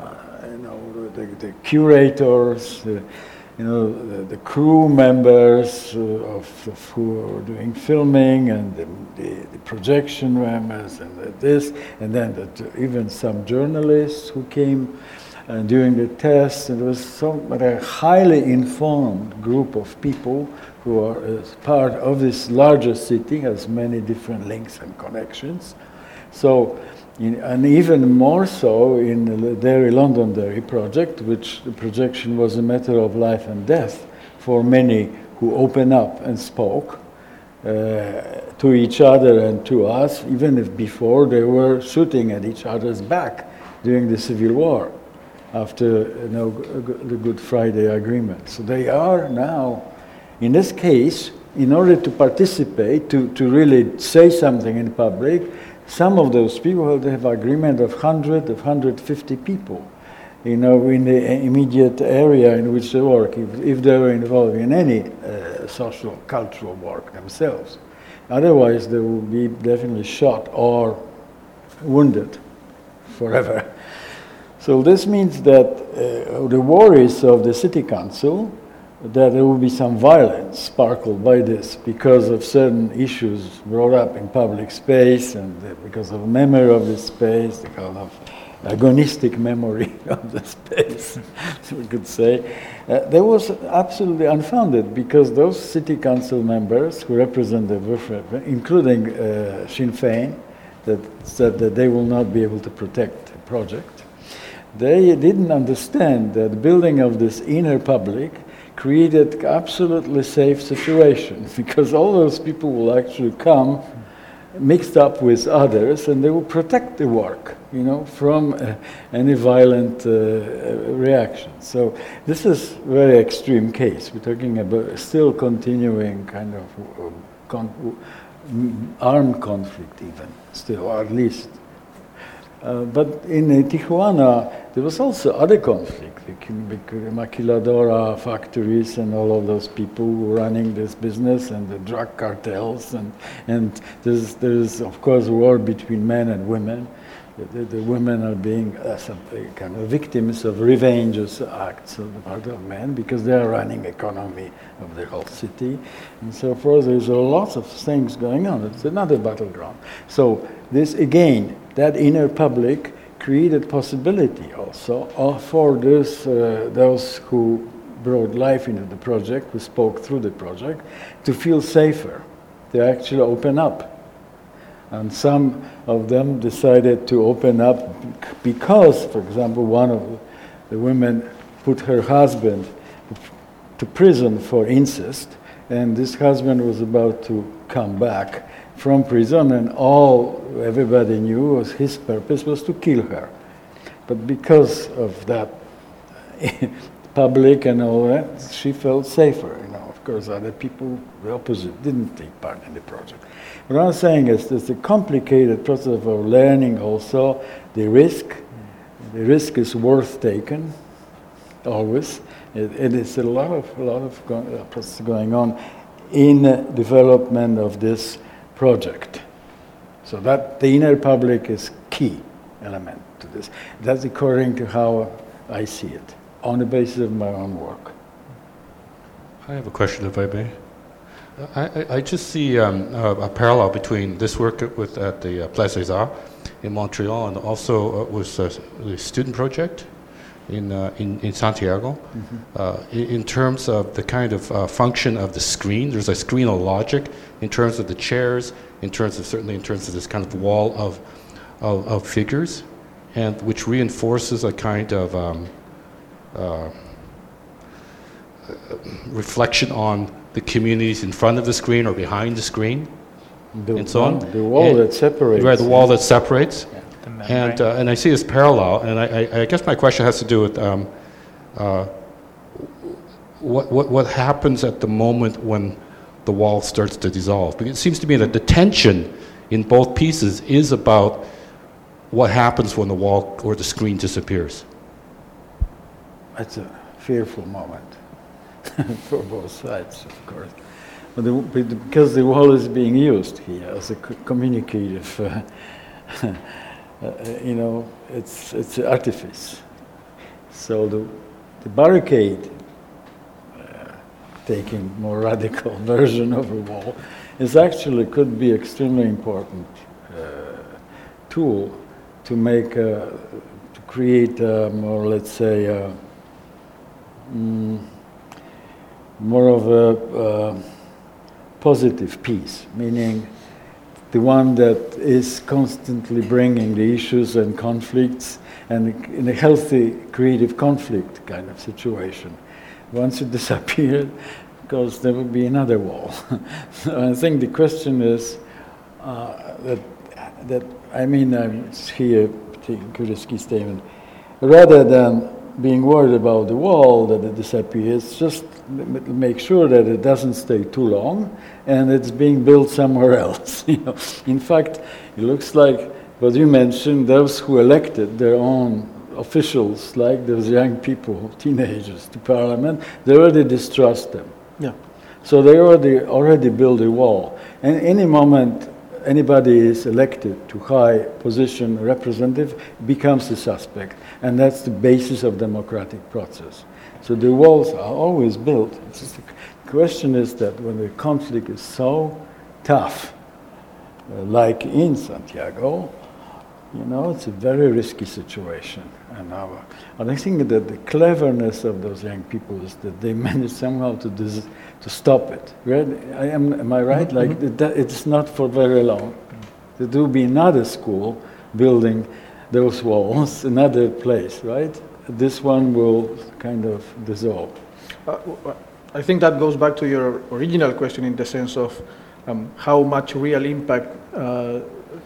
you know, the, the curators, the, you know, the, the crew members uh, of, of who are doing filming, and the, the, the projection members, and the, this, and then the, even some journalists who came uh, during the test. It was so a highly informed group of people who are as part of this larger city, has many different links and connections. So, in, and even more so in the Derry Londonderry project, which the projection was a matter of life and death for many who opened up and spoke uh, to each other and to us, even if before they were shooting at each other's back during the Civil War after you know, the Good Friday Agreement. So they are now, in this case, in order to participate, to, to really say something in public, some of those people have agreement of one hundred, of one hundred fifty people, you know, in the immediate area in which they work, if, if they were involved in any uh, social, cultural work themselves. Otherwise, they will be definitely shot or wounded forever. So this means that uh, the worries of the city council, that there will be some violence sparkled by this because of certain issues brought up in public space, and because of memory of the space, the kind of agonistic memory of the space, we could say, uh, that was absolutely unfounded, because those city council members who represent the Würfel, including uh, Sinn Féin, that said that they will not be able to protect the project, they didn't understand that the building of this inner public created absolutely safe situation, because all those people will actually come mixed up with others, and they will protect the work, you know, from uh, any violent uh, reaction. So this is a very extreme case. We're talking about still continuing kind of uh, con- armed conflict, even still, or at least. Uh, but in uh, Tijuana, there was also other conflict. The maquiladora factories and all of those people who were running this business, and the drug cartels, and and there's there's of course a war between men and women. The, the, the women are being uh, some, uh, kind of victims of revenge acts on the part of men, because they are running economy of the whole city, and so forth. There's a lot of things going on. It's another battleground. So this again, that inner public created possibility also uh, for this, uh, those who brought life into the project, who spoke through the project, to feel safer, to actually open up. And some of them decided to open up because, for example, one of the women put her husband to prison for incest, and this husband was about to come back from prison, and all everybody knew was his purpose was to kill her. But because of that public and all that, she felt safer. You know, of course, other people, the opposite, didn't take part in the project. What I'm saying is, it's a complicated process of learning. Also, the risk, the risk is worth taken, always. It, it is a lot of a lot of go- process going on in uh, development of this project. So that the inner public is key element to this. That's according to how I see it, on the basis of my own work. I have a question, if I may. I, I, I just see um, a, a parallel between this work with at the uh, Place des Arts in Montreal, and also uh, with uh, the student project in uh, in, in Santiago. Mm-hmm. Uh, in, in terms of the kind of uh, function of the screen, there's a screen of logic in terms of the chairs, in terms of certainly in terms of this kind of wall of of, of figures, and which reinforces a kind of um, uh, reflection on the communities in front of the screen or behind the screen, the and so on. The wall and, that separates. Right, the wall that separates. Yeah. And uh, and I see this parallel, and I, I, I guess my question has to do with um, uh, what, what what happens at the moment when the wall starts to dissolve. Because it seems to me that the tension in both pieces is about what happens when the wall or the screen disappears. That's a fearful moment for both sides, of course. But the, because the wall is being used here as a communicative, uh, uh, you know, it's it's an artifice. So the, the barricade, uh, taking more radical version of a wall, is actually could be extremely important uh, tool to make a, to create a more, let's say, a, mm, more of a uh, positive peace, meaning the one that is constantly bringing the issues and conflicts, and in a healthy creative conflict kind of situation. Once it disappeared, because there will be another wall. So I think the question is uh, that, that, I mean, I'm here taking Kurecki's statement, rather than being worried about the wall that it disappears, just m- make sure that it doesn't stay too long and it's being built somewhere else. You know, in fact, it looks like what you mentioned, those who elected their own officials, like those young people, teenagers, to parliament, they already distrust them. Yeah. So they already already build a wall. And any moment anybody is elected to high position representative becomes a suspect. And that's the basis of democratic process. So the walls are always built. It's just the question is that when the conflict is so tough, uh, like in Santiago, you know, it's a very risky situation. And, our, and I think that the cleverness of those young people is that they manage somehow to dis- to stop it. Right? I am, am I right? Mm-hmm. Like it, that, it's not for very long. There will be another school building those walls, another place, right? This one will kind of dissolve. Uh, I think that goes back to your original question in the sense of um, how much real impact uh,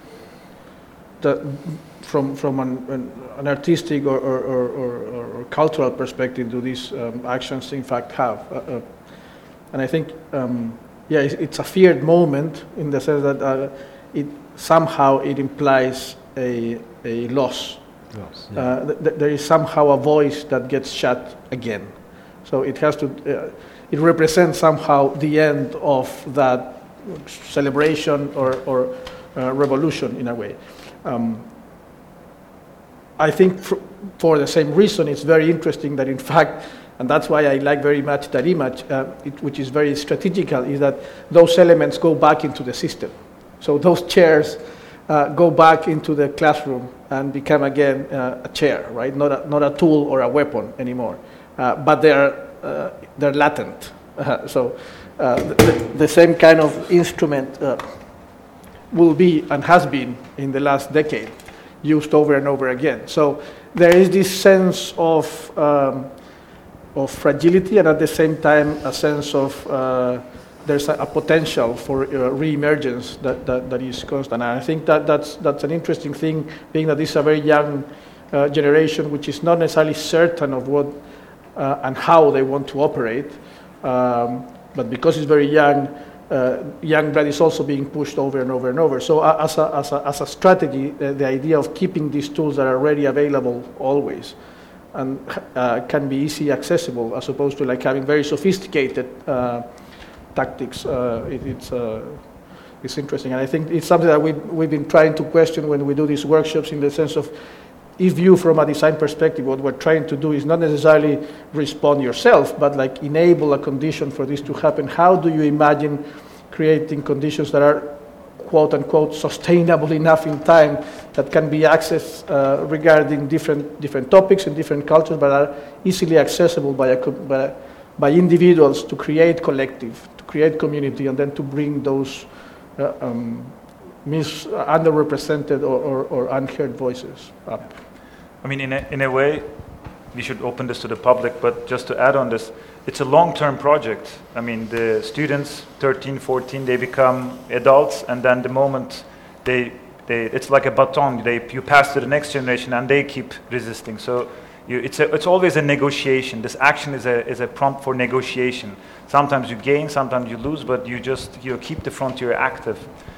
the, from from an, an, an artistic or, or, or, or, or cultural perspective do these um, actions in fact have. Uh, uh, and I think, um, yeah, it's, it's a feared moment in the sense that uh, it somehow it implies a, a loss. Yes, yeah. uh, th- th- there is somehow a voice that gets shut again. So it has to, uh, it represents somehow the end of that celebration or, or uh, revolution in a way. Um, I think for, for the same reason, it's very interesting that in fact, and that's why I like very much that image, uh, it, which is very strategical, is that those elements go back into the system. So those chairs uh, go back into the classroom and become again uh, a chair, right? Not a, not a tool or a weapon anymore, uh, but they're uh, they're latent. Uh, so uh, the, the same kind of instrument uh, will be and has been in the last decade used over and over again. So there is this sense of um, of fragility, and at the same time a sense of uh, there's a, a potential for uh, re-emergence that, that, that is constant. And I think that that's that's an interesting thing, being that this is a very young uh, generation which is not necessarily certain of what uh, and how they want to operate, um, but because it's very young, uh, young blood is also being pushed over and over and over. So uh, as, a, as, a, as a strategy, uh, the idea of keeping these tools that are ready available always and uh, can be easily accessible, as opposed to like having very sophisticated uh, tactics. Uh, it, it's uh, it's interesting, and I think it's something that we we've been trying to question when we do these workshops. In the sense of, if you, from a design perspective, what we're trying to do is not necessarily respond yourself, but like enable a condition for this to happen. How do you imagine creating conditions that are, quote unquote, sustainable enough in time that can be accessed uh, regarding different different topics and different cultures, but are easily accessible by a, by, by individuals to create collective, to create community, and then to bring those uh, um, mis underrepresented or, or, or unheard voices up. I mean, in a, in a way, we should open this to the public, but just to add on this, it's a long-term project. I mean, the students, thirteen, fourteen, they become adults, and then the moment they, they it's like a baton, they, you pass to the next generation, and they keep resisting. So you, it's, a, it's always a negotiation. This action is a, is a prompt for negotiation. Sometimes you gain, sometimes you lose, but you just you keep the frontier active.